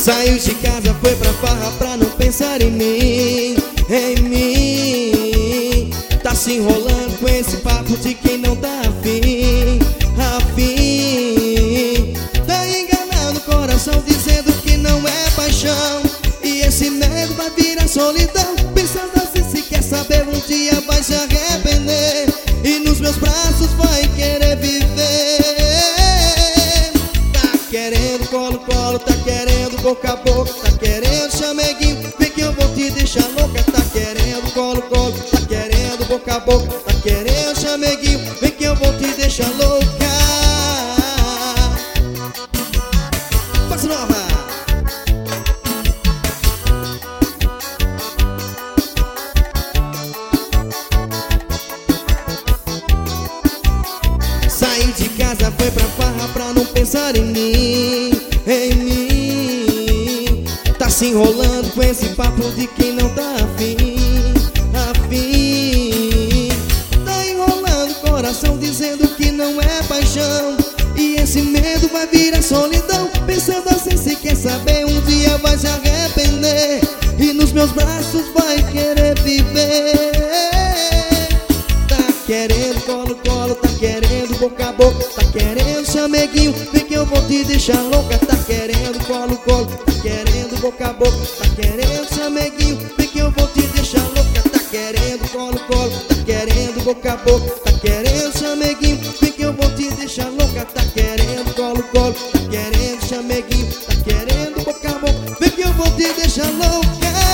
Saiu de casa, foi pra farra pra não pensar em mim, em mim. Tá se enrolando com esse papo de quem não tá afim, afim. Tá enganando o coração dizendo que não é paixão, e esse medo vai virar solidão. Pensando assim, se quer saber, um dia vai se arrepender e nos meus braços vai querer viver. Tá querendo colo, colo, tá querendo boca a boca, tá querendo chameguinho, vem que eu vou te deixar louca. Tá querendo colo, colo, tá querendo boca a boca, tá querendo chameguinho, vem que eu vou te deixar louca. Faz nova. Saí de casa, foi pra farra pra não pensar em mim, em mim. Tá se enrolando com esse papo de quem não tá afim, afim. Tá enrolando o coração dizendo que não é paixão, e esse medo vai virar solidão. Pensando assim, se quer saber, um dia vai se arrepender e nos meus braços vai querer viver. Tá querendo colo, colo, tá querendo boca a boca, tá querendo chameguinho, vem que eu vou te deixar louca. Tá querendo colo, colo, tá querendo boca a boca, tá querendo chameguinho, vem que eu vou te deixar louca. Tá querendo colo, colo, tá querendo boca a boca, tá querendo chameguinho, vem que eu vou te deixar louca. Tá querendo colo, colo, tá querendo chameguinho, tá querendo boca a boca, vem que eu vou te deixar louca.